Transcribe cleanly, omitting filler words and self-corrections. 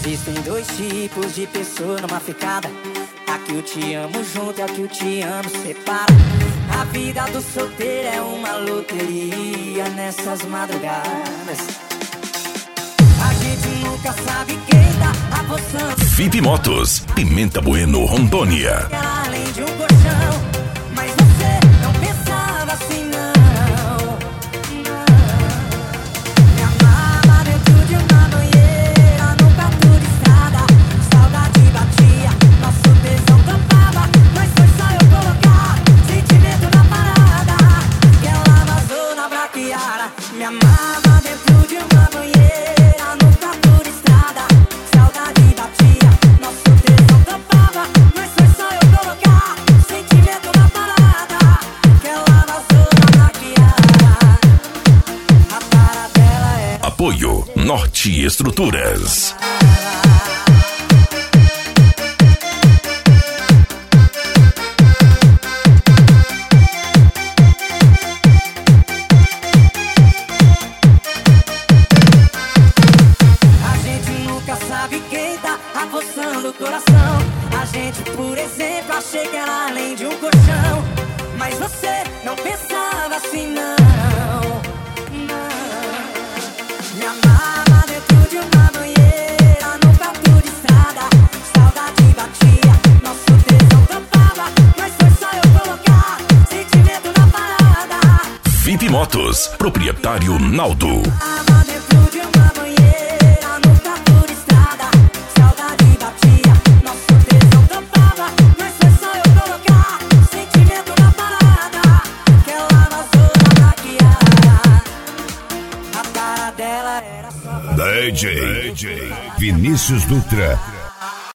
Existem dois tipos de pessoa numa ficada: a que eu te amo junto e a que eu te amo separa. A vida do solteiro é uma loteria nessas madrugadas. A gente nunca sabe quem tá apostando. VIP Motos, Pimenta Bueno, Rondônia. Além de um colchão, mas você não pensava assim não. Me amava dentro de uma banheira, num prato de estrada. Saudade batia, nosso tesão tampava, mas foi só eu colocar sentimento na parada que ela vazou na braquiara. Me amava dentro de uma banheira, num prato de estrada. Saudade batia, nosso tesão tampava, mas foi só eu colocar sentimento na parada que ela vazou na braquiara. A cara dela é Apoio Norte Estruturas. A gente nunca sabe quem tá apostando o coração. A gente, por exemplo, achei que era além de um colchão, mas você não pensava assim não. Me amava dentro de uma banheira, num prato de estrada. Saudade batia, nosso tesão tampava, mas foi só eu colocar sentimento na parada. VIP Motos, proprietário Naldo. Amava dentro de uma banheira, num prato de estrada. Saudade batia, nosso tesão tampava, mas foi só eu colocar sentimento na parada que ela vazou na braquiara. A cara dela era só DJ Vinícius Dutra